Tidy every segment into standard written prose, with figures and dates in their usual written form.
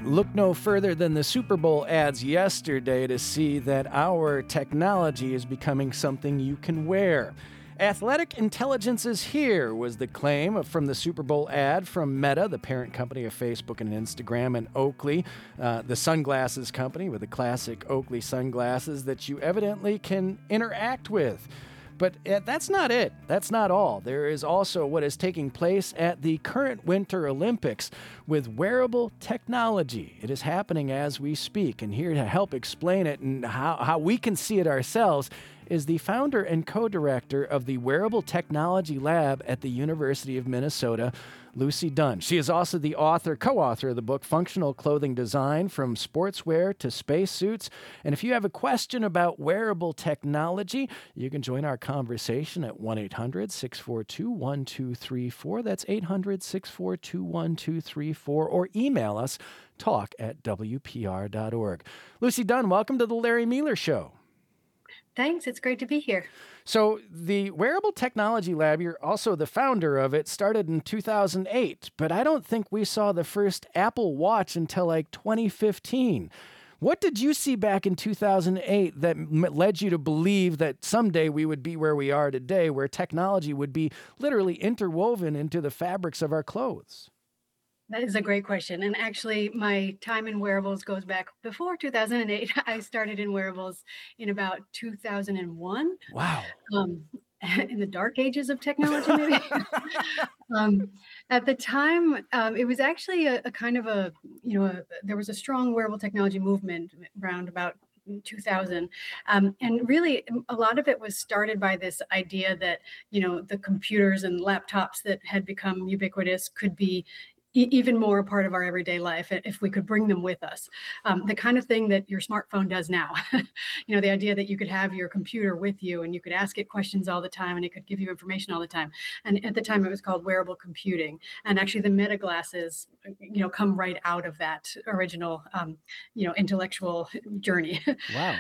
Look no further than the Super Bowl ads yesterday to see that our technology is becoming something you can wear. Athletic intelligence is here, was the claim from the Super Bowl ad from Meta, the parent company of Facebook and Instagram, and Oakley, the sunglasses company with the classic Oakley sunglasses that you evidently can interact with. But that's not it. That's not all. There is also what is taking place at the current Winter Olympics with wearable technology. It is happening as we speak. And here to help explain it and how we can see it ourselves is the founder and co-director of the Wearable Technology Lab at the University of Minnesota, Lucy Dunn. She is also the co-author of the book, Functional Clothing Design, From Sportswear to Spacesuits. And if you have a question about wearable technology, you can join our conversation at 1-800-642-1234. That's 800-642-1234. Or email us, talk@wpr.org. Lucy Dunn, welcome to the Larry Miller Show. Thanks. It's great to be here. So the Wearable Technology Lab, you're also the founder of it, started in 2008, but I don't think we saw the first Apple Watch until like 2015. What did you see back in 2008 that led you to believe that someday we would be where we are today, where technology would be literally interwoven into the fabrics of our clothes? That is a great question. And actually, my time in wearables goes back before 2008. I started in wearables in about 2001, Wow. um, in the dark ages of technology, maybe. um, at the time, it was actually a kind of there was a strong wearable technology movement around about 2000. And really, a lot of it was started by this idea that, the computers and laptops that had become ubiquitous could be even more a part of our everyday life if we could bring them with us. The kind of thing that your smartphone does now. The idea that you could have your computer with you and you could ask it questions all the time and it could give you information all the time. And at the time it was called wearable computing. And actually the Meta glasses, come right out of that original, intellectual journey. Wow.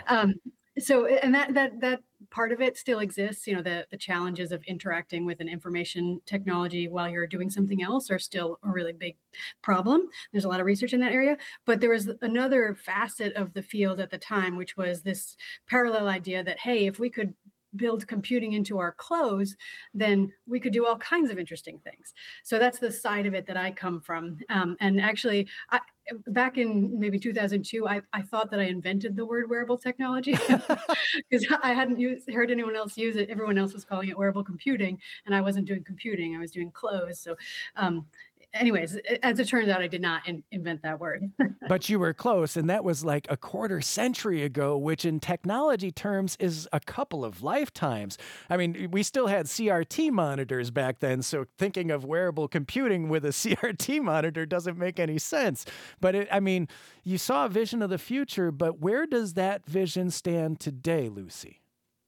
And that part of it still exists. The challenges of interacting with an information technology while you're doing something else are still a really big problem. There's a lot of research in that area, but there was another facet of the field at the time, which was this parallel idea that, hey, if we could build computing into our clothes, then we could do all kinds of interesting things. So that's the side of it that I come from. And actually, back in maybe 2002, I thought that I invented the word wearable technology because I hadn't heard anyone else use it. Everyone else was calling it wearable computing, and I wasn't doing computing. I was doing clothes. So anyways, as it turns out, I did not invent that word. But you were close, and that was like a quarter century ago, which in technology terms is a couple of lifetimes. I mean, we still had CRT monitors back then, so thinking of wearable computing with a CRT monitor doesn't make any sense. But you saw a vision of the future, but where does that vision stand today, Lucy?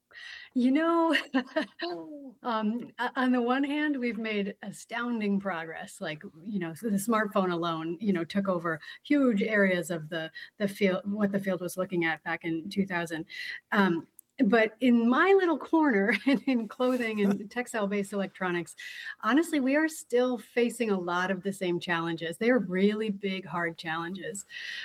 On the one hand, we've made astounding progress. Like, so the smartphone alone, took over huge areas of the field, what the field was looking at back in 2000. But in my little corner in clothing and textile-based electronics, honestly, we are still facing a lot of the same challenges. They are really big, hard challenges.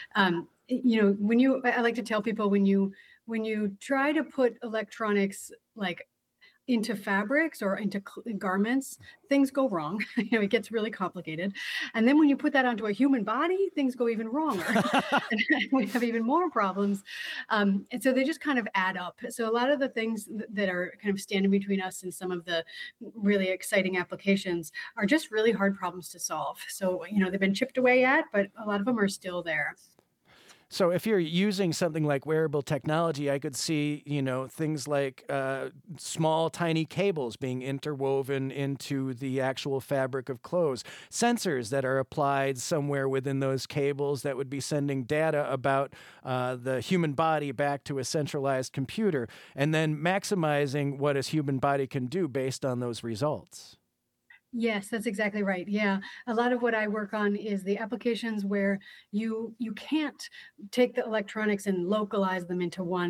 I like to tell people when you try to put electronics like into fabrics or into garments, things go wrong. It gets really complicated. And then when you put that onto a human body, things go even wronger. And we have even more problems. And so they just kind of add up. So a lot of the things that are kind of standing between us and some of the really exciting applications are just really hard problems to solve. So, they've been chipped away at, but a lot of them are still there. So if you're using something like wearable technology, I could see, things like small, tiny cables being interwoven into the actual fabric of clothes, sensors that are applied somewhere within those cables that would be sending data about the human body back to a centralized computer, and then maximizing what a human body can do based on those results. Yes, that's exactly right. Yeah. A lot of what I work on is the applications where you can't take the electronics and localize them into one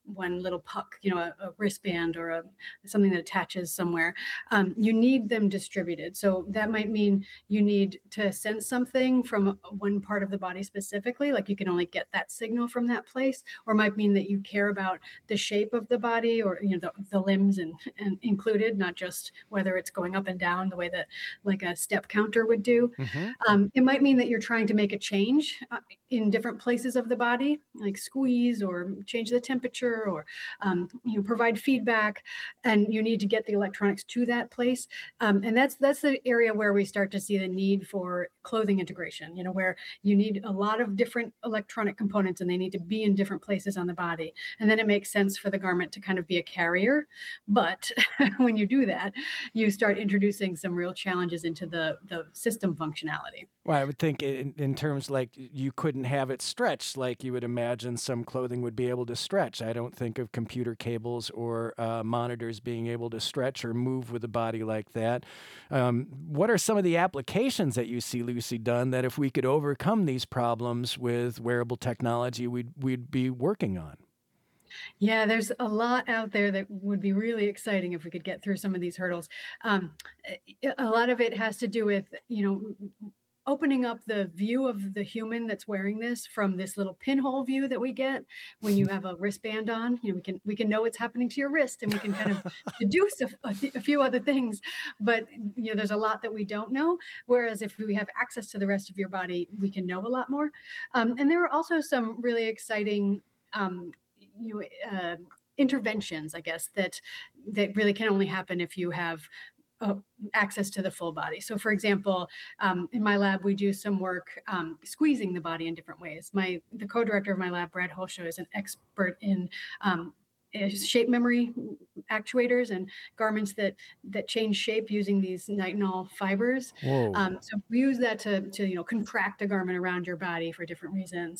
one little puck, a wristband or something that attaches somewhere. You need them distributed. So that might mean you need to sense something from one part of the body specifically, like you can only get that signal from that place, or it might mean that you care about the shape of the body, or the limbs and included, not just whether it's going up and down the way that like a step counter would do. Hmm. It might mean that you're trying to make a change in different places of the body, like squeeze or change the temperature, or provide feedback, and you need to get the electronics to that place. And that's the area where we start to see the need for clothing integration, where you need a lot of different electronic components and they need to be in different places on the body. And then it makes sense for the garment to kind of be a carrier. But when you do that, you start introducing some real challenges into the system functionality. Well, I would think in terms like you couldn't have it stretched like you would imagine some clothing would be able to stretch. I don't think of computer cables or monitors being able to stretch or move with the body like that. What are some of the applications that you see, Lucy, done that if we could overcome these problems with wearable technology, we'd be working on? Yeah, there's a lot out there that would be really exciting if we could get through some of these hurdles. A lot of it has to do with, opening up the view of the human that's wearing this from this little pinhole view that we get when you have a wristband on. We can know what's happening to your wrist, and we can kind of deduce a few other things. But there's a lot that we don't know. Whereas if we have access to the rest of your body, we can know a lot more. And there are also some really exciting interventions, I guess, that really can only happen if you have access to the full body. So for example, in my lab, we do some work squeezing the body in different ways. The co-director of my lab, Brad Holshow, is an expert in shape memory actuators and garments that change shape using these nitinol fibers. Whoa. So we use that to contract a garment around your body for different reasons.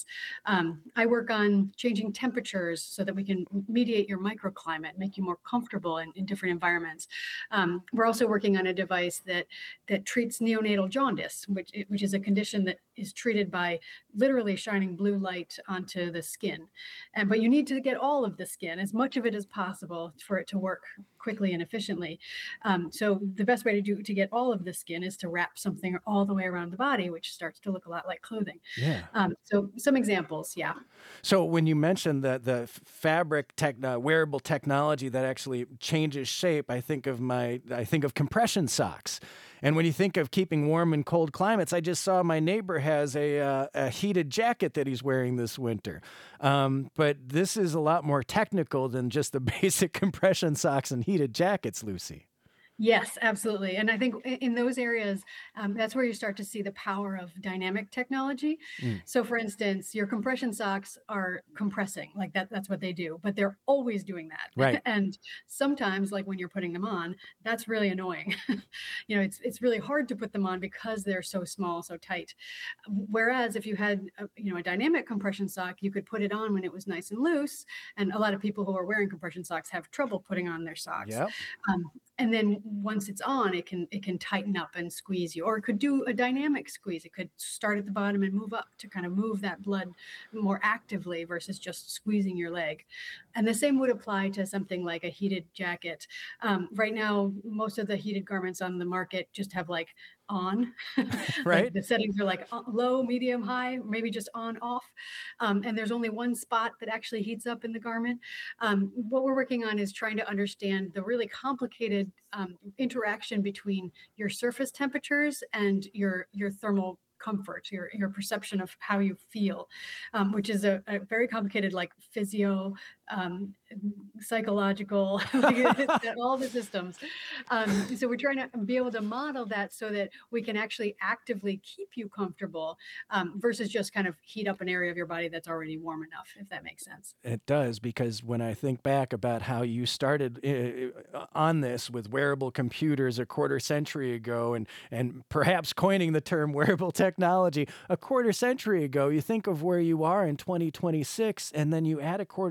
I work on changing temperatures so that we can mediate your microclimate, make you more comfortable in different environments. We're also working on a device that treats neonatal jaundice, which is a condition that is treated by literally shining blue light onto the skin. But you need to get all of the skin, as much of it as possible, for it to work quickly and efficiently. So the best way to get all of the skin is to wrap something all the way around the body, which starts to look a lot like clothing. Yeah. So some examples, yeah. So when you mentioned the fabric wearable technology that actually changes shape, I think of compression socks. And when you think of keeping warm in cold climates, I just saw my neighbor has a heated jacket that he's wearing this winter. But this is a lot more technical than just the basic compression socks and heated jackets, Lucy. Yes, absolutely. And I think in those areas, that's where you start to see the power of dynamic technology. Mm. So for instance, your compression socks are compressing, like that's what they do, but they're always doing that. Right. And sometimes, like when you're putting them on, that's really annoying. It's really hard to put them on because they're so small, so tight. Whereas if you had a dynamic compression sock, you could put it on when it was nice and loose. And a lot of people who are wearing compression socks have trouble putting on their socks. Yep. And then once it's on, it can tighten up and squeeze you, or it could do a dynamic squeeze. It could start at the bottom and move up to kind of move that blood more actively versus just squeezing your leg. And the same would apply to something like a heated jacket. Right now, most of the heated garments on the market just have like on, Right. like the settings are like low, medium, high, maybe just on, off. And there's only one spot that actually heats up in the garment. What we're working on is trying to understand the really complicated interaction between your surface temperatures and your thermal comfort, your perception of how you feel, which is a very complicated, like physio, psychological, all the systems. So we're trying to be able to model that so that we can actually actively keep you comfortable versus just kind of heat up an area of your body that's already warm enough, if that makes sense. It does, because when I think back about how you started on this with wearable computers a quarter century ago, and perhaps coining the term wearable technology a quarter century ago, you think of where you are in 2026, and then you add a quarter century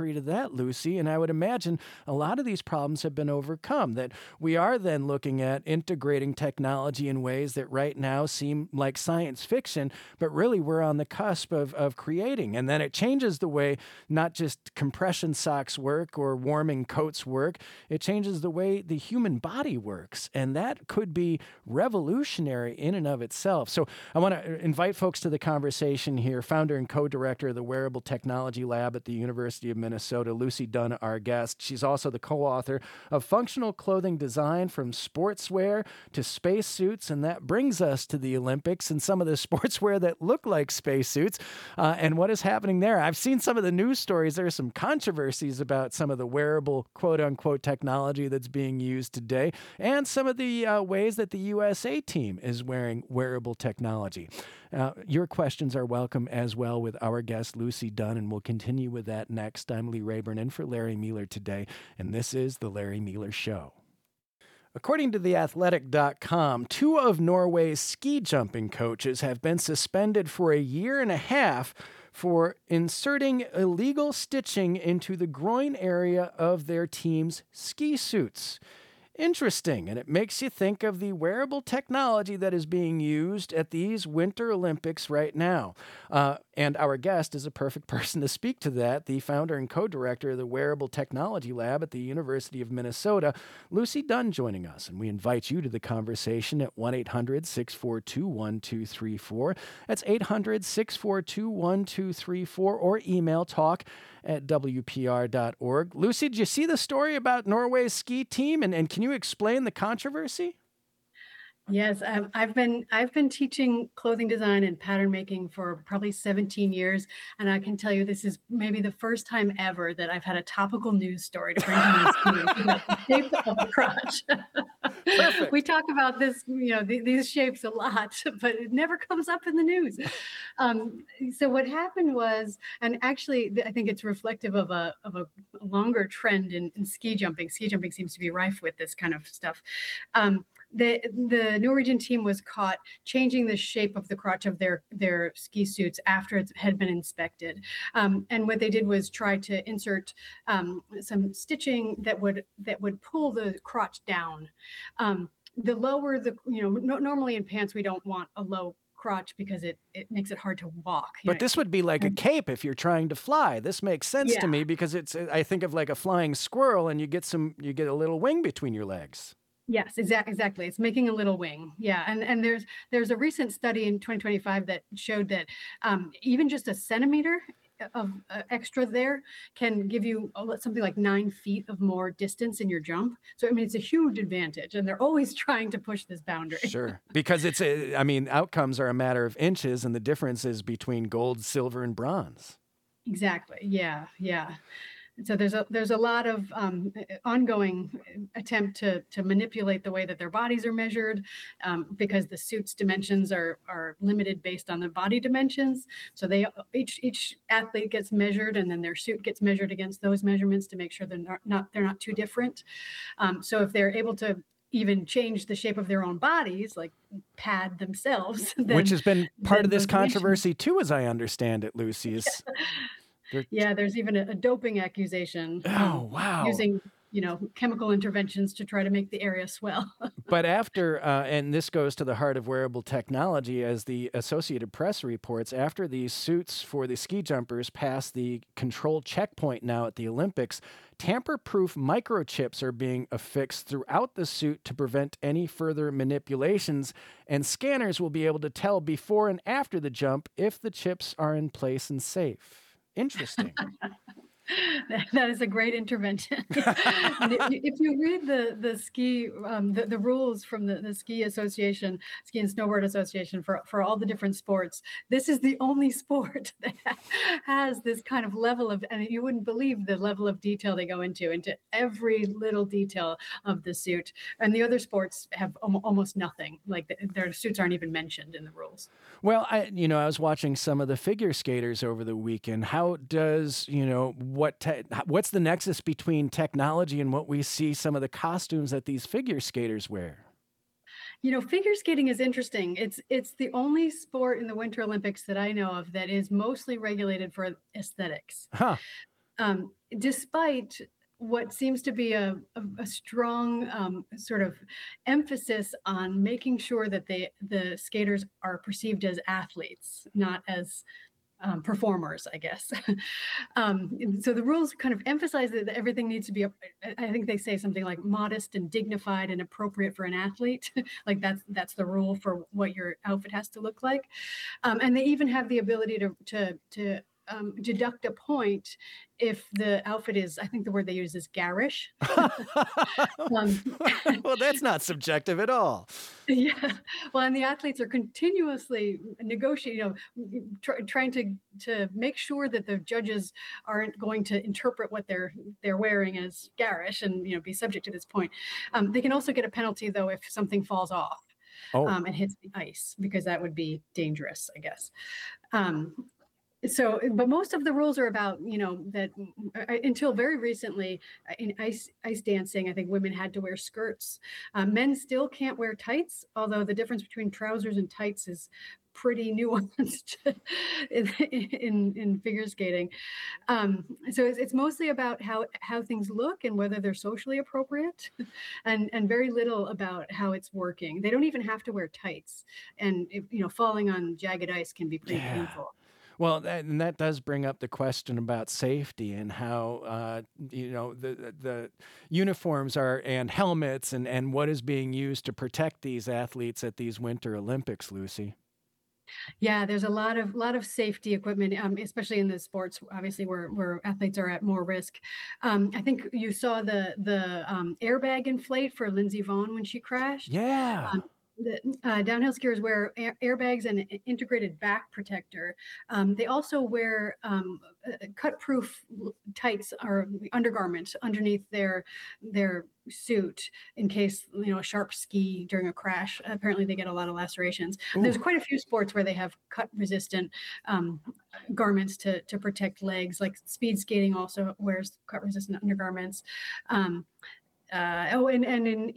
contrary to that, Lucy. And I would imagine a lot of these problems have been overcome, that we are then looking at integrating technology in ways that right now seem like science fiction, but really we're on the cusp of creating. And then it changes the way not just compression socks work or warming coats work, it changes the way the human body works. And that could be revolutionary in and of itself. So I want to invite folks to the conversation here. Founder and co-director of the Wearable Technology Lab at the University of Minnesota, Lucy Dunn, our guest. She's also the co-author of Functional Clothing Design from Sportswear to Spacesuits, and that brings us to the Olympics and some of the sportswear that look like spacesuits and what is happening there. I've seen some of the news stories. There are some controversies about some of the wearable quote-unquote technology that's being used today and some of the ways that the USA team is wearing wearable technology. Your questions are welcome as well with our guest, Lucy Dunn, and we'll continue with that next. I'm Lee Rayburn in for Larry Mueller today, and this is The Larry Mueller Show. According to theathletic.com, 2 of Norway's ski jumping coaches have been suspended for a year and a half for inserting illegal stitching into the groin area of their team's ski suits. Interesting, and it makes you think of the wearable technology that is being used at these Winter Olympics right now. And our guest is a perfect person to speak to that, the founder and co-director of the Wearable Technology Lab at the University of Minnesota, Lucy Dunn, joining us. And we invite you to the conversation at 1-800-642-1234. That's 800-642-1234, or email talk@wpr.org. Lucy, did you see the story about Norway's ski team? And can you explain the controversy? Yes, I've been teaching clothing design and pattern making for probably 17 years, and I can tell you this is maybe the first time ever that I've had a topical news story to bring to my students about the shape of the crotch. Perfect. We talk about this, these shapes a lot, but it never comes up in the news. So what happened was, and actually I think it's reflective of a longer trend in ski jumping. Ski jumping seems to be rife with this kind of stuff. The Norwegian team was caught changing the shape of the crotch of their ski suits after it had been inspected. And what they did was try to insert some stitching that would pull the crotch down. The lower normally in pants, we don't want a low crotch because it makes it hard to walk. But this would be like a cape if you're trying to fly. This makes sense to me because I think of like a flying squirrel, and you get a little wing between your legs. Yes, exactly. It's making a little wing. Yeah. And there's a recent study in 2025 that showed that even just a centimeter of extra there can give you something like 9 feet of more distance in your jump. So, I mean, it's a huge advantage, and they're always trying to push this boundary. Sure. Because outcomes are a matter of inches, and the difference is between gold, silver, and bronze. Exactly. Yeah. Yeah. So there's a lot of ongoing attempt to manipulate the way that their bodies are measured, because the suit's dimensions are limited based on the body dimensions. So each athlete gets measured, and then their suit gets measured against those measurements to make sure they're not too different. So if they're able to even change the shape of their own bodies, like pad themselves, which has been part of this controversy too, as I understand it, Lucy. Yeah, there's even a doping accusation. Oh, wow. Using, chemical interventions to try to make the area swell. But after, and this goes to the heart of wearable technology, as the Associated Press reports, after these suits for the ski jumpers pass the control checkpoint now at the Olympics, tamper-proof microchips are being affixed throughout the suit to prevent any further manipulations, and scanners will be able to tell before and after the jump if the chips are in place and safe. Interesting. That is a great intervention. If you read the ski, the rules from the Ski Association, Ski and Snowboard Association for all the different sports, this is the only sport that has this kind of level of, and you wouldn't believe the level of detail they go into every little detail of the suit. And the other sports have almost nothing. Like their suits aren't even mentioned in the rules. Well, I was watching some of the figure skaters over the weekend. How does, what's the nexus between technology and what we see some of the costumes that these figure skaters wear? Figure skating is interesting. It's the only sport in the Winter Olympics that I know of that is mostly regulated for aesthetics. Huh. despite what seems to be a strong sort of emphasis on making sure that the skaters are perceived as athletes, not as performers, I guess. So the rules kind of emphasize that everything needs to be, I think they say something like modest and dignified and appropriate for an athlete. Like that's the rule for what your outfit has to look like. And they even have the ability to deduct a point if the outfit is, I think the word they use is garish. um, Well, that's not subjective at all. Yeah. Well, and the athletes are continuously negotiating, trying to make sure that the judges aren't going to interpret what they're wearing as garish and be subject to this point. They can also get a penalty though if something falls off Oh, and hits the ice, because that would be dangerous, I guess. But most of the rules are about, that until very recently in ice dancing, I think women had to wear skirts. Men still can't wear tights, although the difference between trousers and tights is pretty nuanced in figure skating. So it's mostly about how things look and whether they're socially appropriate, and very little about how it's working. They don't even have to wear tights, and falling on jagged ice can be pretty painful. Well, and that does bring up the question about safety and how the uniforms are and helmets and what is being used to protect these athletes at these Winter Olympics, Lucy. Yeah, there's a lot of safety equipment, especially in the sports, obviously where athletes are at more risk. I think you saw the airbag inflate for Lindsey Vonn when she crashed. Yeah. The downhill skiers wear airbags and an integrated back protector. They also wear cut-proof tights or undergarments underneath their suit in case a sharp ski during a crash. Apparently, they get a lot of lacerations. There's quite a few sports where they have cut-resistant garments to protect legs. Like speed skating also wears cut-resistant undergarments. And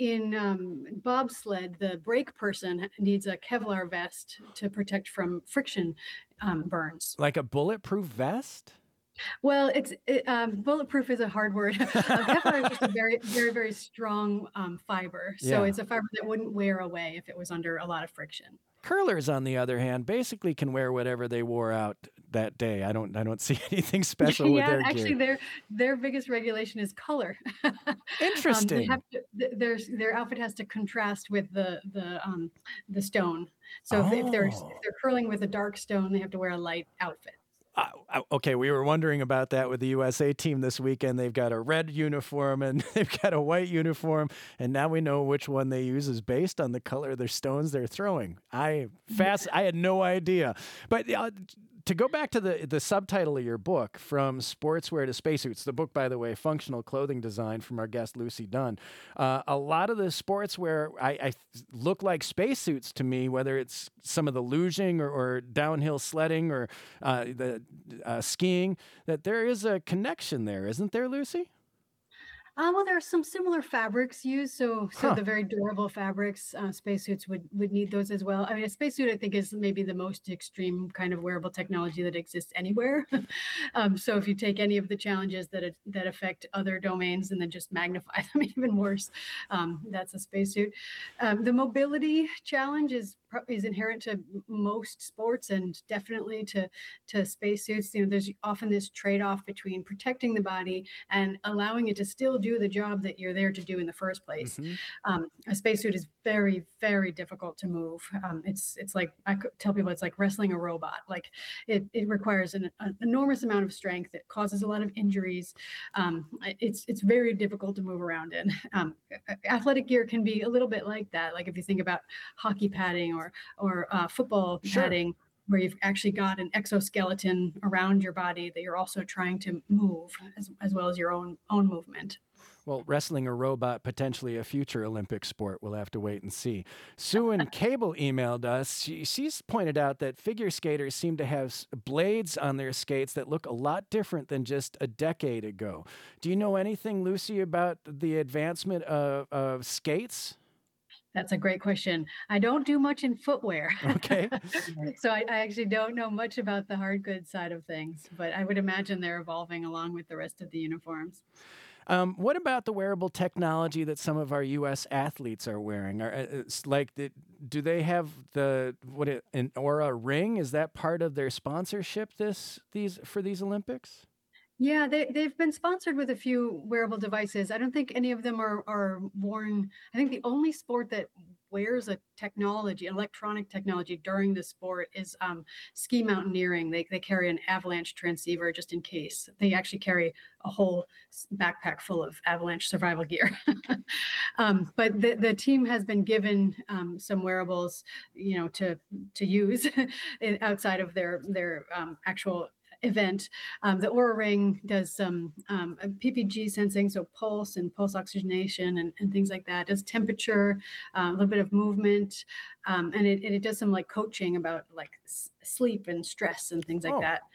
in bobsled, the brake person needs a Kevlar vest to protect from friction burns. Like a bulletproof vest? Well, bulletproof is a hard word. Kevlar is just a very, very, very strong fiber. So it's a fiber that wouldn't wear away if it was under a lot of friction. Curlers, on the other hand, basically can wear whatever they wore out that day. I don't see anything special with their actually, gear. their biggest regulation is color. Interesting. Their outfit has to contrast with the stone. So if they're curling with a dark stone, they have to wear a light outfit. Okay, we were wondering about that with the USA team this weekend. They've got a red uniform and they've got a white uniform, and now we know which one they use is based on the color of their stones they're throwing. I had no idea. But to go back to the subtitle of your book, From Sportswear to Spacesuits, the book, by the way, Functional Clothing Design, from our guest Lucy Dunn. A lot of the sportswear I look like spacesuits to me, whether it's some of the luging or downhill sledding or the skiing, that there is a connection there, isn't there, Lucy? Well, there are some similar fabrics used. So the very durable fabrics, spacesuits would need those as well. I mean, a spacesuit, I think, is maybe the most extreme kind of wearable technology that exists anywhere. So if you take any of the challenges that affect other domains and then just magnify them even worse, that's a spacesuit. The mobility challenge is inherent to most sports and definitely to spacesuits. There's often this trade-off between protecting the body and allowing it to still do the job that you're there to do in the first place. Mm-hmm. A spacesuit is very, very difficult to move. It's like, I tell people, it's like wrestling a robot. Like it requires an enormous amount of strength. It causes a lot of injuries. It's very difficult to move around in. Athletic gear can be a little bit like that. Like if you think about hockey padding or football padding, where you've actually got an exoskeleton around your body that you're also trying to move as well as your own movement. Well, wrestling a robot, potentially a future Olympic sport. We'll have to wait and see. Sue in Cable emailed us. She's pointed out that figure skaters seem to have blades on their skates that look a lot different than just a decade ago. Do you know anything, Lucy, about the advancement of skates? That's a great question. I don't do much in footwear. Okay. So I actually don't know much about the hard goods side of things, but I would imagine they're evolving along with the rest of the uniforms. What about the wearable technology that some of our U.S. athletes are wearing? It's like, do they have an Aura ring? Is that part of their sponsorship for these Olympics? Yeah, they've been sponsored with a few wearable devices. I don't think any of them are worn. I think the only sport that wears a technology, electronic technology during the sport is ski mountaineering. They carry an avalanche transceiver just in case. They actually carry a whole backpack full of avalanche survival gear. But the team has been given some wearables, to use outside of their actual event. The Aura Ring does some PPG sensing, so pulse and pulse oxygenation and things like that. It does temperature, a little bit of movement, and it does some like coaching about like sleep and stress and things like Oh, that.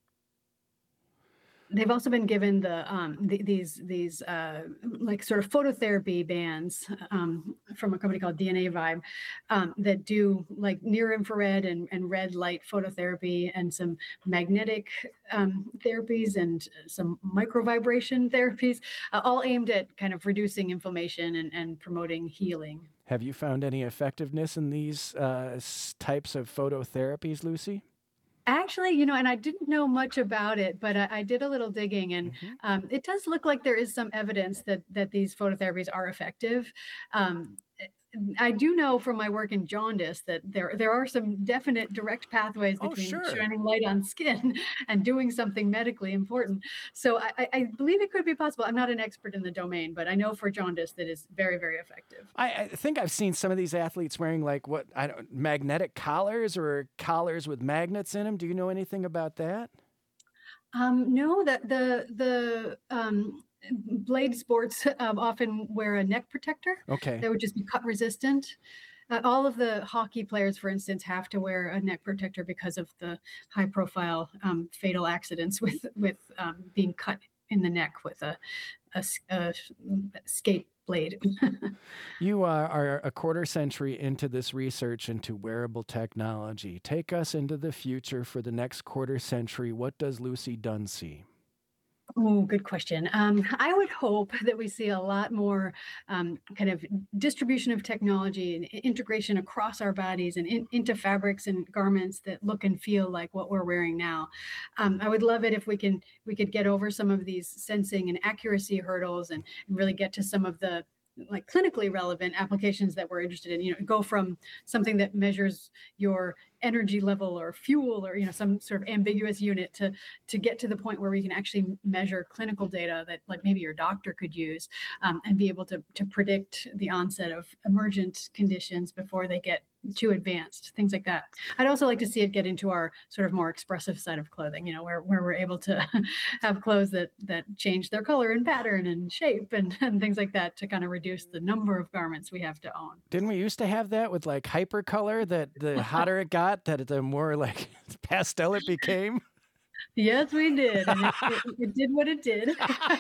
They've also been given these like sort of phototherapy bands from a company called DNA Vibe that do like near infrared and red light phototherapy and some magnetic therapies and some micro vibration therapies, all aimed at kind of reducing inflammation and promoting healing. have you found any effectiveness in these types of phototherapies, Lucy? Actually, and I didn't know much about it, but I did a little digging, and Hmm. it does look like there is some evidence that these phototherapies are effective. Um, I do know from my work in jaundice that there are some definite direct pathways Oh, between sure. shining light on skin and doing something medically important. So I believe it could be possible. I'm not an expert in the domain, but I know for jaundice that is very, very effective. I think I've seen some of these athletes wearing like magnetic collars or collars with magnets in them. Do you know anything about that? No, that the blade sports often wear a neck protector Okay. that would just be cut resistant. All of the hockey players, for instance, have to wear a neck protector because of the high profile fatal accidents with being cut in the neck with a skate blade. You are a quarter century into this research into wearable technology. Take us into the future for the next quarter century. What does Lucy Dunn see? Oh, good question. I would hope that we see a lot more kind of distribution of technology and integration across our bodies and into fabrics and garments that look and feel like what we're wearing now. I would love it if we could get over some of these sensing and accuracy hurdles and really get to some of the like clinically relevant applications that we're interested in. Go from something that measures your energy level or fuel or some sort of ambiguous unit to get to the point where we can actually measure clinical data that like maybe your doctor could use and be able to predict the onset of emergent conditions before they get too advanced, things like that. I'd also like to see it get into our sort of more expressive side of clothing, where we're able to have clothes that change their color and pattern and shape and things like that to kind of reduce the number of garments we have to own. Didn't we used to have that with like hypercolor that the hotter it got, that the more like pastel it became? Yes, we did, and it did what it did.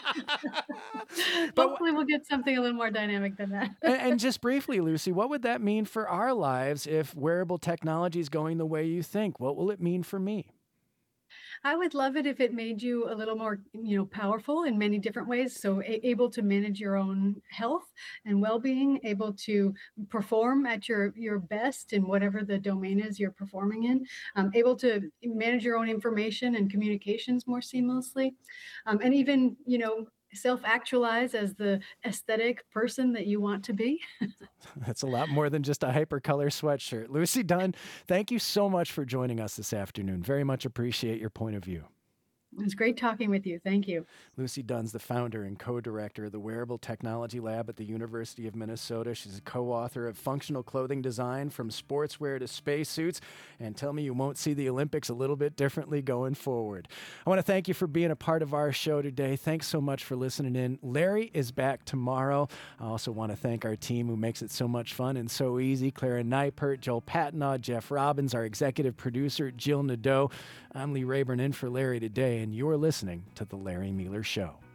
But Hopefully, we'll get something a little more dynamic than that. and just briefly, Lucy, what would that mean for our lives if wearable technology is going the way you think? What will it mean for me? I would love it if it made you a little more, powerful in many different ways. So able to manage your own health and well-being, able to perform at your best in whatever the domain is you're performing in, able to manage your own information and communications more seamlessly, and even, self-actualize as the aesthetic person that you want to be. That's a lot more than just a hypercolor sweatshirt. Lucy Dunn, thank you so much for joining us this afternoon. Very much appreciate your point of view. It was great talking with you. Thank you. Lucy Dunn's the founder and co-director of the Wearable Technology Lab at the University of Minnesota. She's a co-author of Functional Clothing Design from Sportswear to Spacesuits. And tell me you won't see the Olympics a little bit differently going forward. I want to thank you for being a part of our show today. Thanks so much for listening in. Larry is back tomorrow. I also want to thank our team who makes it so much fun and so easy. Clara Neipert, Joel Patnaud, Jeff Robbins, our executive producer, Jill Nadeau. I'm Lee Rayburn in for Larry today, and you're listening to The Larry Mueller Show.